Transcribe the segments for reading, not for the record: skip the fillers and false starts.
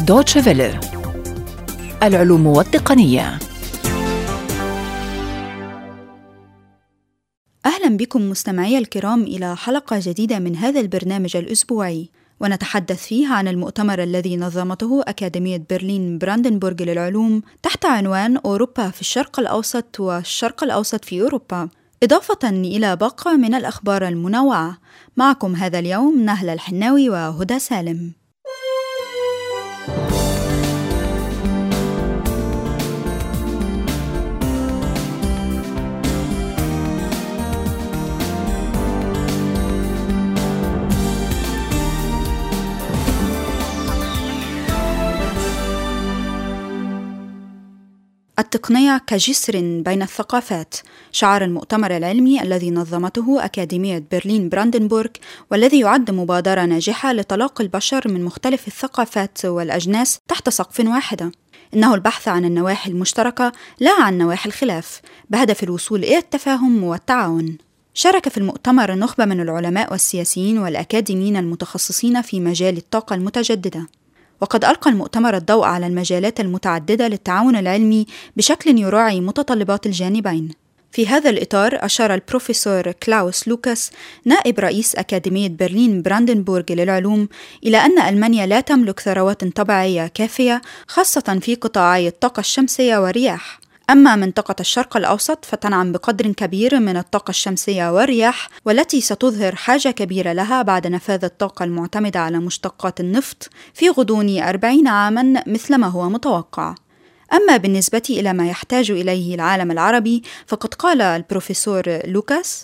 دويتشه فيله. العلوم والتقنية. أهلا بكم مستمعي الكرام إلى حلقة جديدة من هذا البرنامج الأسبوعي، ونتحدث فيه عن المؤتمر الذي نظمته أكاديمية برلين براندنبورغ للعلوم تحت عنوان أوروبا في الشرق الأوسط والشرق الأوسط في أوروبا، إضافة إلى باقة من الأخبار المنوعة. معكم هذا اليوم نهلة الحناوي وهدى سالم. التقنية كجسر بين الثقافات، شعار المؤتمر العلمي الذي نظمته أكاديمية برلين براندنبورغ، والذي يعد مبادرة ناجحة لتلاقي البشر من مختلف الثقافات والأجناس تحت سقف واحدة. إنه البحث عن النواحي المشتركة لا عن نواحي الخلاف، بهدف الوصول إلى التفاهم والتعاون. شارك في المؤتمر نخبة من العلماء والسياسيين والأكاديميين المتخصصين في مجال الطاقة المتجددة. وقد ألقى المؤتمر الضوء على المجالات المتعددة للتعاون العلمي بشكل يراعي متطلبات الجانبين. في هذا الإطار أشار البروفيسور كلاوس لوكاس نائب رئيس أكاديمية برلين براندنبورغ للعلوم إلى أن ألمانيا لا تملك ثروات طبيعية كافية، خاصة في قطاعي الطاقة الشمسية والرياح. أما منطقة الشرق الأوسط فتنعم بقدر كبير من الطاقة الشمسية والرياح، والتي ستظهر حاجة كبيرة لها بعد نفاذ الطاقة المعتمدة على مشتقات النفط في غضون 40 عاماً مثل ما هو متوقع. أما بالنسبة إلى ما يحتاج إليه العالم العربي فقد قال البروفيسور لوكاس: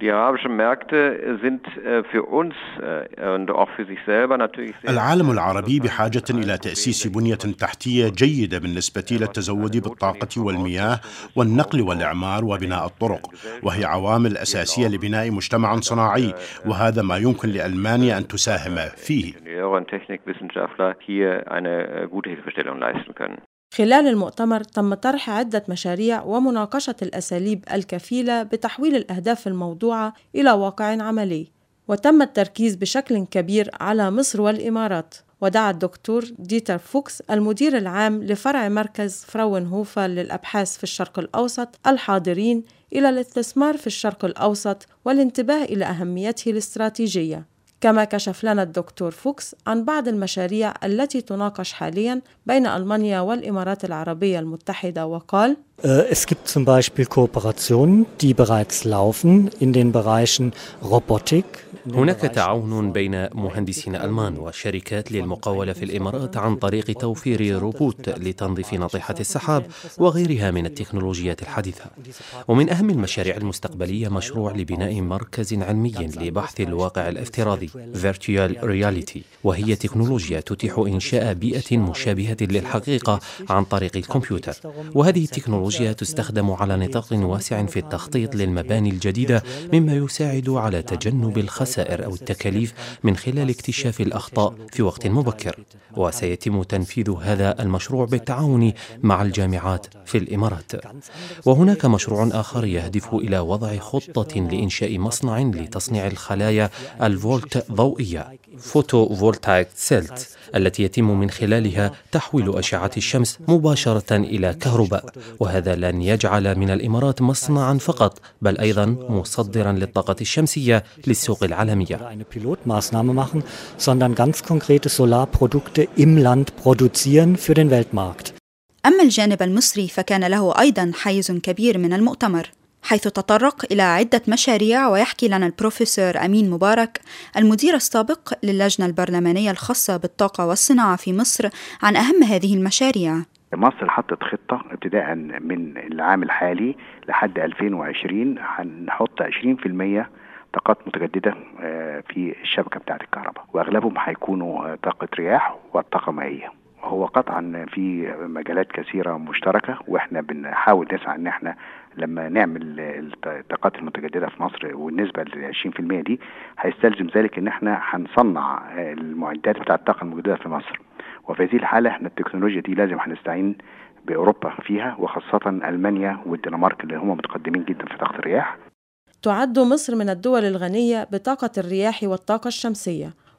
العالم العربي بحاجة إلى تأسيس بنية تحتية جيدة بالنسبة للتزود بالطاقة والمياه والنقل والإعمار وبناء الطرق، وهي عوامل أساسية لبناء مجتمع صناعي، وهذا ما يمكن لألمانيا أن تساهم فيه. خلال المؤتمر تم طرح عدة مشاريع ومناقشة الأساليب الكفيلة بتحويل الأهداف الموضوعة إلى واقع عملي، وتم التركيز بشكل كبير على مصر والإمارات. ودعا الدكتور ديتر فوكس المدير العام لفرع مركز فراونهوفر للأبحاث في الشرق الأوسط الحاضرين إلى الاستثمار في الشرق الأوسط والانتباه إلى أهميته الاستراتيجية. كما كشف لنا الدكتور فوكس عن بعض المشاريع التي تناقش حالياً بين ألمانيا والإمارات العربية المتحدة، وقال: Es gibt zum Beispiel Kooperationen, die bereits laufen in den Bereichen Robotik. هناك تعاون بين مهندسين ألمان وشركات للمقاولة في الإمارات عن طريق توفير روبوت لتنظيف ناطحة السحاب وغيرها من التكنولوجيات الحديثة. ومن أهم المشاريع المستقبلية مشروع لبناء مركز علمي لبحث الواقع الافتراضي Virtual Reality، وهي تكنولوجيا تتيح إنشاء بيئة مشابهة للحقيقة عن طريق الكمبيوتر. وهذه التكنولوجيا تستخدم على نطاق واسع في التخطيط للمباني الجديدة، مما يساعد على تجنب الخسائر أو التكاليف من خلال اكتشاف الأخطاء في وقت مبكر. وسيتم تنفيذ هذا المشروع بالتعاون مع الجامعات في الإمارات. وهناك مشروع آخر يهدف إلى وضع خطة لإنشاء مصنع لتصنيع الخلايا الفولت ضوئية فوتوفولتايك سيلز، التي يتم من خلالها تحويل أشعة الشمس مباشرة إلى كهرباء. وهذا لن يجعل من الإمارات مصنعا فقط، بل أيضا مصدرا للطاقة الشمسية للسوق العالمية. أما الجانب المصري فكان له أيضا حيز كبير من المؤتمر، حيث تطرق إلى عدة مشاريع. ويحكي لنا البروفيسور أمين مبارك المدير السابق للجنة البرلمانية الخاصة بالطاقة والصناعة في مصر عن أهم هذه المشاريع. مصر حطت خطة ابتداء من العام الحالي لحد 2020 هنحط 20% طاقات متجددة في الشبكة بتاعة الكهرباء، وأغلبهم هيكونوا طاقة رياح والطاقة مائية. وهو قطعا في مجالات كثيرة مشتركة، واحنا بنحاول نسعى ان احنا لما نعمل الطاقات المتجددة في مصر والنسبة ل 20% دي هيستلزم ذلك ان احنا هنصنع المعدات بتاعة الطاقة المتجددة في مصر. وفي هذه الحالة احنا التكنولوجيا دي لازم هنستعين بأوروبا فيها، وخاصة ألمانيا والدنمارك اللي هم متقدمين جدا في طاقة الرياح. تعد مصر من الدول الغنية بطاقة الرياح والطاقة الشمسية،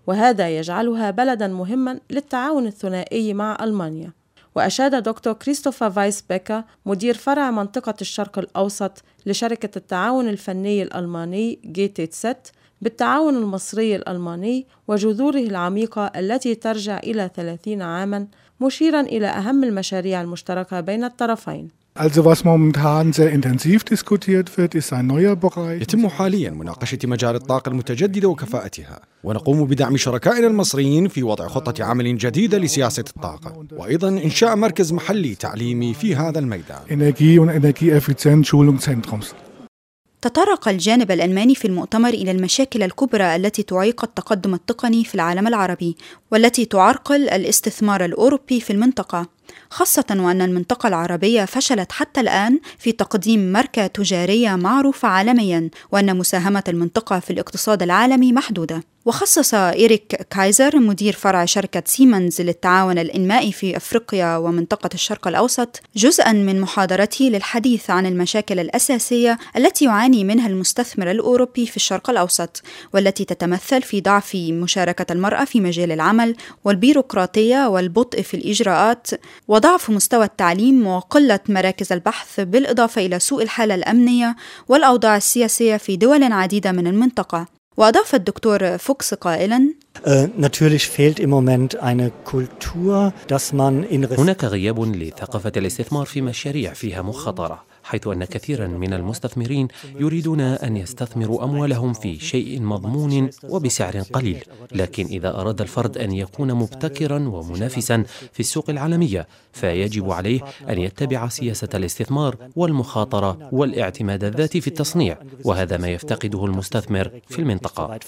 وهذا يجعلها بلداً مهماً للتعاون الثنائي مع ألمانيا. وأشاد دكتور كريستوفر فايسبيكر مدير فرع منطقة الشرق الأوسط لشركة التعاون الفني الألماني GTZ بالتعاون المصري الألماني وجذوره العميقة التي ترجع إلى 30 عاماً، مشيراً إلى أهم المشاريع المشتركة بين الطرفين. Also was momentan sehr intensiv diskutiert wird, ist ein neuer Bereich. يتم حاليا مناقشة مجال الطاقة المتجددة وكفاءتها، ونقوم بدعم شركائنا المصريين في وضع خطة عمل جديدة لسياسة الطاقة، وأيضا إنشاء مركز محلي تعليمي في هذا الميدان. Energie- und Energieeffizienz-Schulungszentrums. تطرق الجانب الألماني في المؤتمر إلى المشاكل الكبرى التي تعيق التقدم التقني في العالم العربي والتي تعرقل الاستثمار الأوروبي في المنطقة، خاصة وأن المنطقة العربية فشلت حتى الآن في تقديم ماركة تجارية معروفة عالمياً، وأن مساهمة المنطقة في الاقتصاد العالمي محدودة. وخصص إيريك كايزر مدير فرع شركة سيمنز للتعاون الإنمائي في أفريقيا ومنطقة الشرق الأوسط جزءاً من محاضرته للحديث عن المشاكل الأساسية التي يعاني منها المستثمر الأوروبي في الشرق الأوسط، والتي تتمثل في ضعف مشاركة المرأة في مجال العمل والبيروقراطية والبطء في الإجراءات وضعف مستوى التعليم وقلة مراكز البحث، بالإضافة إلى سوء الحالة الأمنية والأوضاع السياسية في دول عديدة من المنطقة. وأضاف الدكتور فوكس قائلاً: هناك غياب لثقافة الاستثمار في مشاريع فيها مخاطرة، حيث أن كثيراً من المستثمرين يريدون أن يستثمروا أموالهم في شيء مضمون وبسعر قليل، لكن إذا أراد الفرد أن يكون مبتكراً ومنافساً في السوق العالمية فيجب عليه أن يتبع سياسة الاستثمار والمخاطرة والاعتماد الذاتي في التصنيع، وهذا ما يفتقده المستثمر في المنطقة.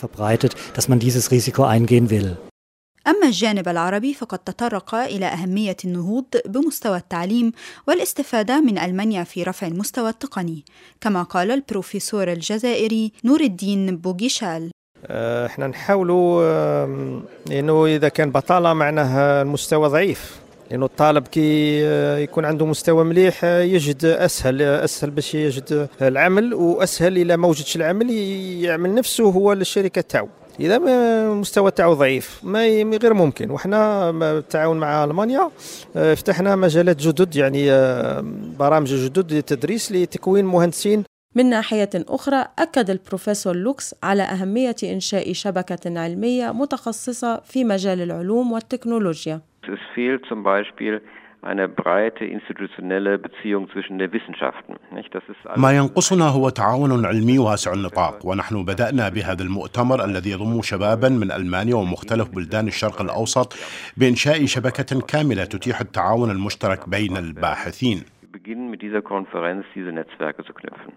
أما الجانب العربي فقد تطرق إلى أهمية النهوض بمستوى التعليم والاستفادة من ألمانيا في رفع المستوى التقني، كما قال البروفيسور الجزائري نور الدين بوغيشال: احنا نحاولوا انه اذا كان بطالة معناه المستوى ضعيف، لأنه الطالب كي يكون عنده مستوى مليح يجد أسهل باش يجد العمل، وأسهل إلى ما وجدش العمل يعمل نفسه هو للشركة تاعو. إذا المستوى تاعو ضعيف ما غير ممكن. وإحنا بالتعاون مع ألمانيا فتحنا مجالات جدد، يعني برامج جدد للتدريس لتكوين مهندسين. من ناحية أخرى أكد البروفيسور لوكس على أهمية إنشاء شبكة علمية متخصصة في مجال العلوم والتكنولوجيا. Es fehlt zum Beispiel eine breite institutionelle Beziehung zwischen der Wissenschaften. ما ينقصنا هو تعاون علمي واسع النطاق، ونحن بدأنا بهذا المؤتمر الذي يضم شبابا من ألمانيا ومختلف بلدان الشرق الأوسط بإنشاء شبكة كاملة تتيح التعاون المشترك بين الباحثين. beginnen mit dieser Konferenz diese Netzwerke zu knüpfen.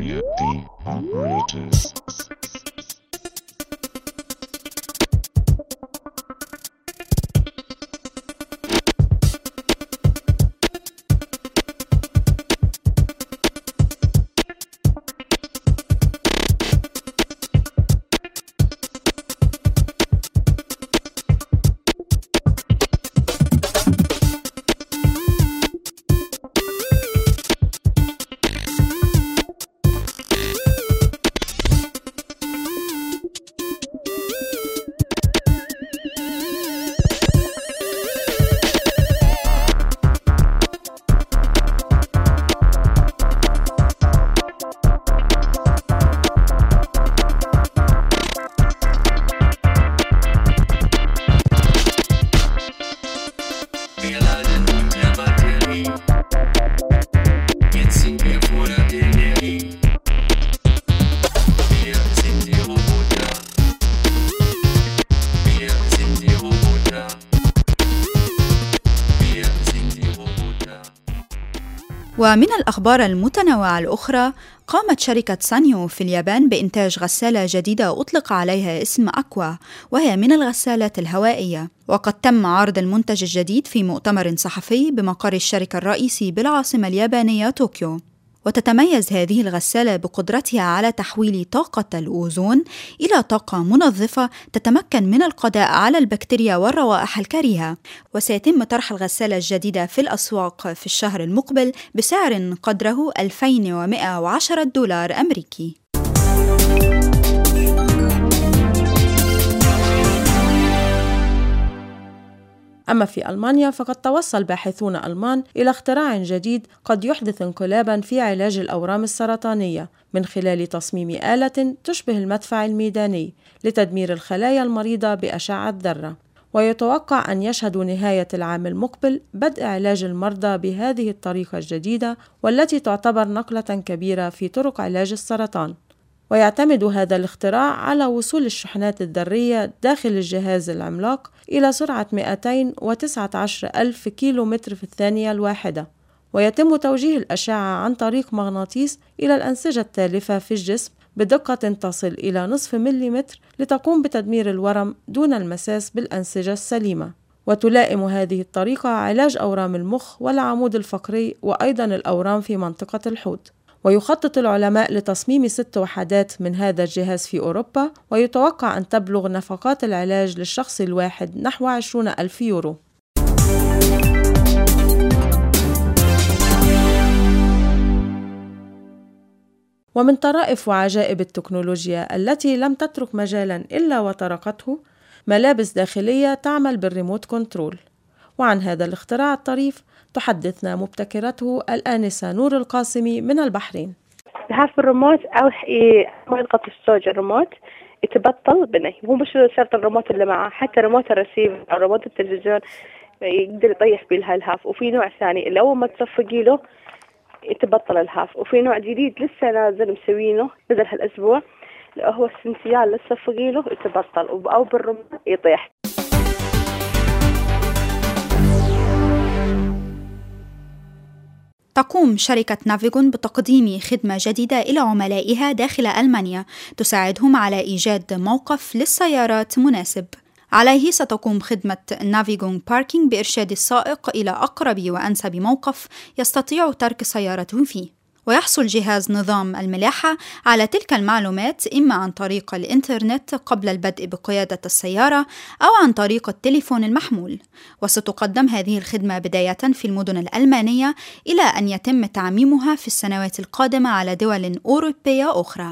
ومن الأخبار المتنوعة الأخرى، قامت شركة سانيو في اليابان بإنتاج غسالة جديدة أطلق عليها اسم أكوا، وهي من الغسالات الهوائية. وقد تم عرض المنتج الجديد في مؤتمر صحفي بمقر الشركة الرئيسي بالعاصمة اليابانية طوكيو. وتتميز هذه الغسالة بقدرتها على تحويل طاقة الأوزون إلى طاقة منظفة تتمكن من القضاء على البكتيريا والروائح الكريهة. وسيتم طرح الغسالة الجديدة في الأسواق في الشهر المقبل بسعر قدره $2110 أمريكي. أما في ألمانيا فقد توصل باحثون ألمان إلى اختراع جديد قد يحدث انقلاباً في علاج الأورام السرطانية من خلال تصميم آلة تشبه المدفع الميداني لتدمير الخلايا المريضة بأشعة ذرة. ويتوقع أن يشهدوا نهاية العام المقبل بدء علاج المرضى بهذه الطريقة الجديدة والتي تعتبر نقلة كبيرة في طرق علاج السرطان. ويعتمد هذا الاختراع على وصول الشحنات الذرية داخل الجهاز العملاق إلى سرعة 219,000 كيلومتر في الثانية الواحدة، ويتم توجيه الأشعة عن طريق مغناطيس إلى الأنسجة التالفة في الجسم بدقة تصل إلى نصف مليمتر لتقوم بتدمير الورم دون المساس بالأنسجة السليمة. وتلائم هذه الطريقة علاج أورام المخ والعمود الفقري وأيضا الأورام في منطقة الحوض. ويخطط العلماء لتصميم 6 وحدات من هذا الجهاز في أوروبا، ويتوقع أن تبلغ نفقات العلاج للشخص الواحد نحو 20,000 يورو. ومن طرائف وعجائب التكنولوجيا التي لم تترك مجالاً إلا وطرقته ملابس داخلية تعمل بالريموت كنترول. وعن هذا الاختراع الطريف تحدثنا مبتكرته الآنسة نور القاسمي من البحرين. لهاف الريموت أو ما يضغط الزوج الريموت يتبطل بني، مو بس شرط الريموت اللي معه، حتى ريموت الرسيفر أو ريموت التلفزيون يقدر يطيح بها الهاف. وفي نوع ثاني اللي أول ما تصفقي له يتبطل الهاف. وفي نوع جديد لسه نازل مسوينه نزل هالأسبوع اللي هو السنسيال اللي تصفقي له يتبطل أو بالريموت يطيح. تقوم شركة نافيغون بتقديم خدمة جديدة إلى عملائها داخل ألمانيا تساعدهم على إيجاد موقف للسيارات مناسب. عليه ستقوم خدمة نافيغون باركينج بإرشاد السائق إلى أقرب وأنسب موقف يستطيع ترك سيارته فيه. ويحصل جهاز نظام الملاحة على تلك المعلومات إما عن طريق الإنترنت قبل البدء بقيادة السيارة أو عن طريق التليفون المحمول. وستقدم هذه الخدمة بداية في المدن الألمانية إلى أن يتم تعميمها في السنوات القادمة على دول أوروبية أخرى.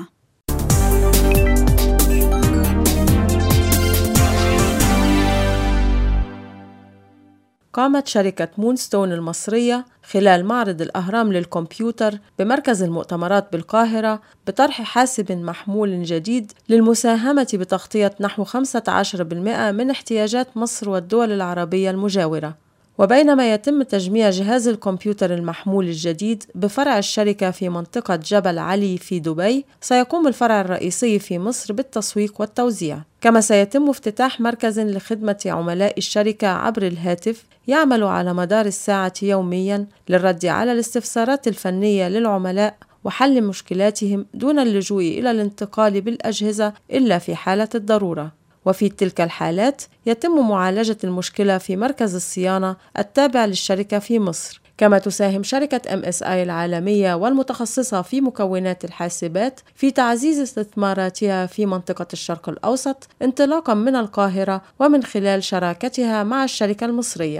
قامت شركة مونستون المصرية خلال معرض الأهرام للكمبيوتر بمركز المؤتمرات بالقاهرة بطرح حاسب محمول جديد للمساهمة بتغطية نحو 15% من احتياجات مصر والدول العربية المجاورة. وبينما يتم تجميع جهاز الكمبيوتر المحمول الجديد بفرع الشركة في منطقة جبل علي في دبي، سيقوم الفرع الرئيسي في مصر بالتسويق والتوزيع. كما سيتم افتتاح مركز لخدمة عملاء الشركة عبر الهاتف يعمل على مدار الساعة يومياً للرد على الاستفسارات الفنية للعملاء وحل مشكلاتهم دون اللجوء إلى الانتقال بالأجهزة إلا في حالة الضرورة. وفي تلك الحالات يتم معالجة المشكلة في مركز الصيانة التابع للشركة في مصر. كما تساهم شركة MSI العالمية والمتخصصة في مكونات الحاسبات في تعزيز استثماراتها في منطقة الشرق الأوسط انطلاقا من القاهرة ومن خلال شراكتها مع الشركة المصرية.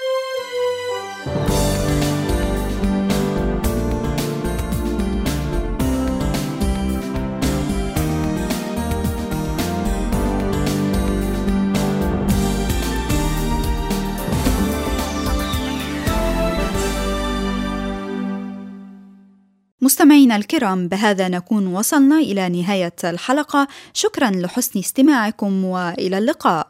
مستمعينا الكرام، بهذا نكون وصلنا إلى نهاية الحلقة. شكرا لحسن استماعكم وإلى اللقاء.